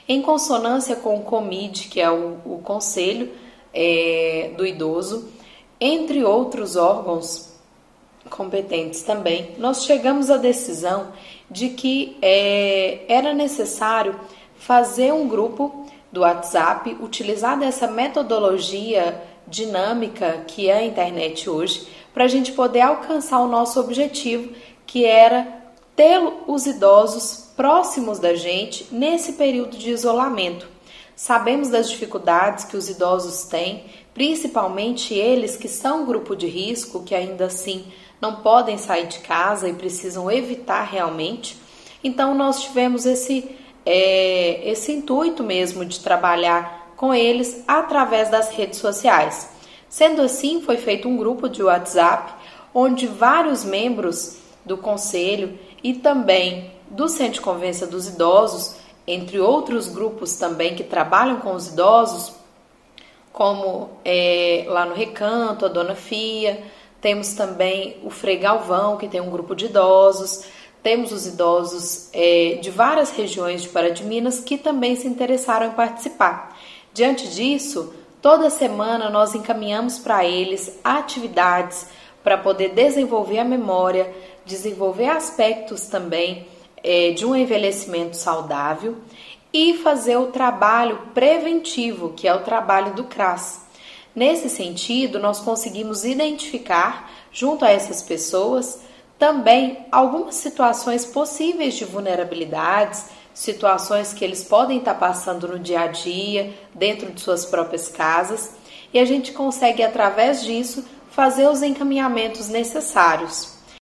em consonância com o COMID, que é o Conselho do Idoso, entre outros órgãos competentes também, nós chegamos à decisão de que era necessário fazer um grupo do WhatsApp, utilizar dessa metodologia dinâmica que é a internet hoje, para a gente poder alcançar o nosso objetivo, que era ter os idosos próximos da gente nesse período de isolamento. Sabemos das dificuldades que os idosos têm, principalmente eles que são grupo de risco, que ainda assim não podem sair de casa e precisam evitar realmente. Então nós tivemos esse intuito mesmo de trabalhar com eles através das redes sociais. Sendo assim, foi feito um grupo de WhatsApp, onde vários membros do Conselho e também do Centro de Convivência dos Idosos, entre outros grupos também que trabalham com os idosos, como lá no Recanto, a Dona Fia, temos também o Frei Galvão, que tem um grupo de idosos, temos os idosos de várias regiões de Pará de Minas que também se interessaram em participar. Diante disso, toda semana nós encaminhamos para eles atividades para poder desenvolver a memória, desenvolver aspectos também de um envelhecimento saudável e fazer o trabalho preventivo, que é o trabalho do CRAS. Nesse sentido, nós conseguimos identificar, junto a essas pessoas, também algumas situações possíveis de vulnerabilidades, situações que eles podem estar passando no dia a dia, dentro de suas próprias casas, e a gente consegue, através disso, fazer os encaminhamentos necessários.